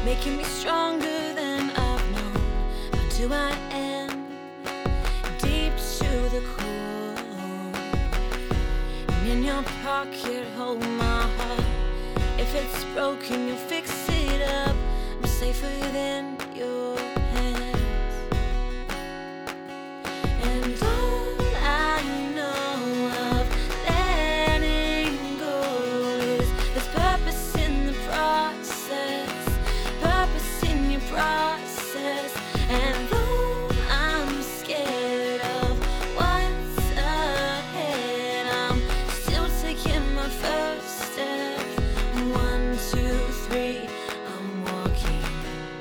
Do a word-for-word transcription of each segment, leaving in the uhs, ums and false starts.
making me stronger than I've known. But who I am, deep to the core. And in your pocket, hold my heart. If it's broken, you'll fix it up. I'm safer than your hands. And all I know of letting go is there's purpose in the process, purpose in your process. And though I'm scared of what's ahead, I'm still taking my first step. One, two, three, I'm walking.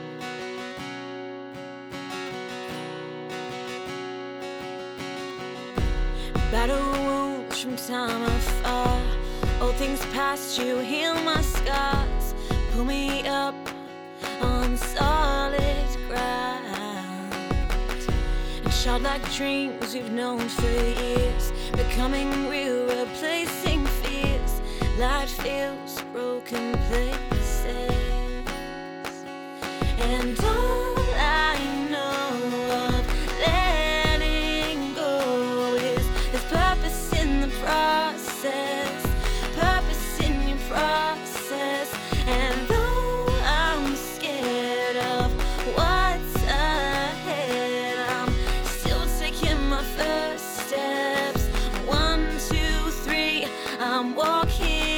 Battle wounds from time afar, old things past you, heal my scars. Pull me up on solid ground. And childlike dreams we've known for years, becoming real, replacing fears. Light feels broken places. And all I know of letting go is there's purpose in the process, purpose in your process. And though I'm scared of what's ahead, I'm still taking my first steps. One, two, three, I'm walking.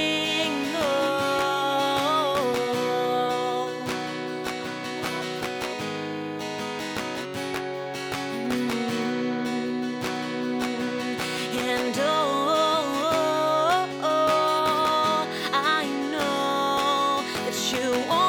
And oh, I know that you want